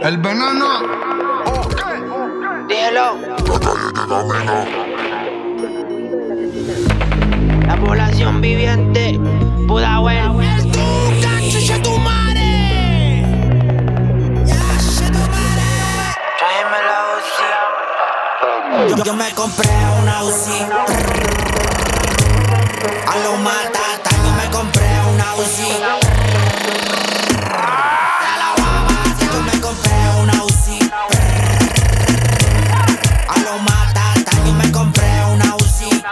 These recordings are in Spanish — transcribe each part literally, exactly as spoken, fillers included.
El veneno. Dígelo. La población viviente, Pudahuel. El Tuca, chucha tu madre. Ya, chucha tu madre. Tráeme la U C I. Yo, yo me compré una U C I. A lo matata, yo me compré una U C I. A la guava, yo me compré una U C I. A lo matata, yo me compré una U C I.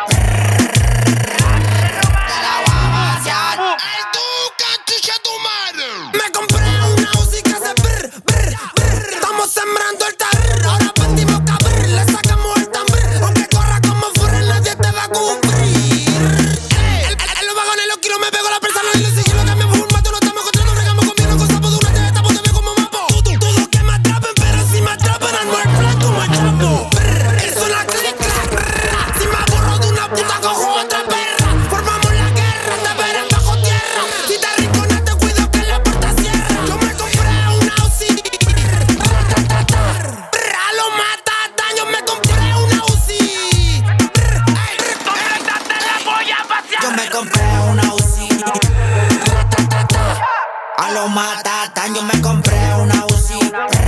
A la guava, el Tuca, chucha tu madre. Me compré una U C I que hace brr, brr, brr. Estamos sembrando el terror, ahora partimos cabrr. Le sacamos el tambor, aunque corra como furra, nadie te va a cubrir. El, el, el, los vagones, los kilos, me pego la persona y los siglos cambiamos formato, no estamos encontrando, bregamos con vinos, con sapos de una te estamos de como mapo. Dudo que me atrapen, pero si me atrapan, al muerto plan como el chapo. Brr, es una clica, brr. Si me aburro de una puta, cojo otra perra. Formamos la guerra, te verán bajo tierra. Si te rinconas, te cuido que la puerta cierra. Yo me compré una U C I. Brr, a lo matata, yo me compré una U C I. Brr, ey, Cómprate la polla yo me vaciada. compré una U C I. A lo matata, yo me compré una U C I.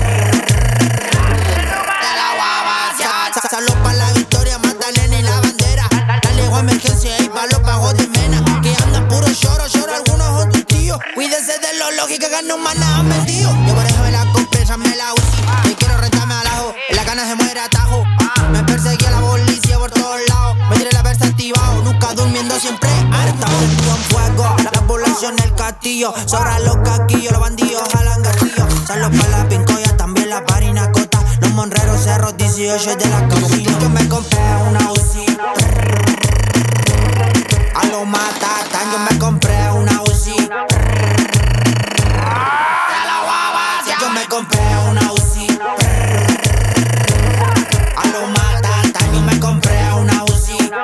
De la guava, ya. Salud pa' la victoria, Magdalena y la bandera. Dale a emergencia y pa' los bajos de mena. Que andan puro lloro, lloro, algunos son tus tíos. Cuídense de los logis que ganan más nada han vendido. Yo por eso me la compré, ya me la U C I. Y quiero rentarme al ajo, en la cana se muere atajo. Me perseguía la policía por todos lados. Me tiré la versa activado, nunca durmiendo, siempre harta. Prendido en fuego, la población del castillo. Sobra los caquillos, los bandidos jalan gatillos. Salud pa' la pincoya, también la parinacota. Los monreros cerros, dieciocho de la cocina. Yo me compré una U C I. A lo matatan, yo me compré una U C I. De la guava, yo me compré una U C I. A lo matatan, yo me compré una U C I.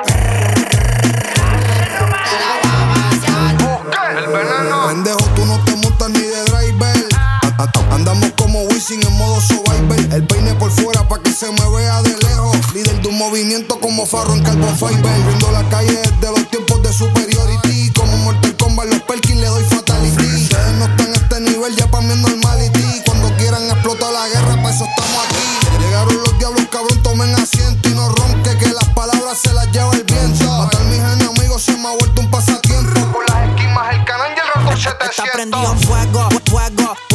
De la guava, El veneno. Pendejo, tú no te montas ni de driver. A- a- Andamos como Wisin en modo survivor. El peine por fuera pa' que se me vea de lejos. Líder de un movimiento como Farro en Carbon Fiber. Viendo la calle desde los tiempos de superiority. Como Mortal Kombat, los Perkins le doy fatality. Ustedes no están a este nivel, ya pa' mí es normality. Cuando quieran explotar la guerra, pa' eso estamos aquí. Llegaron los diablos, cabrón, tomen asiento y no ronque, que las palabras se las lleva el viento. Matar mis enemigos se me ha vuelto un pasatiempo. Por las esquimas, el canal y el roto está prendido en fuego, fuego.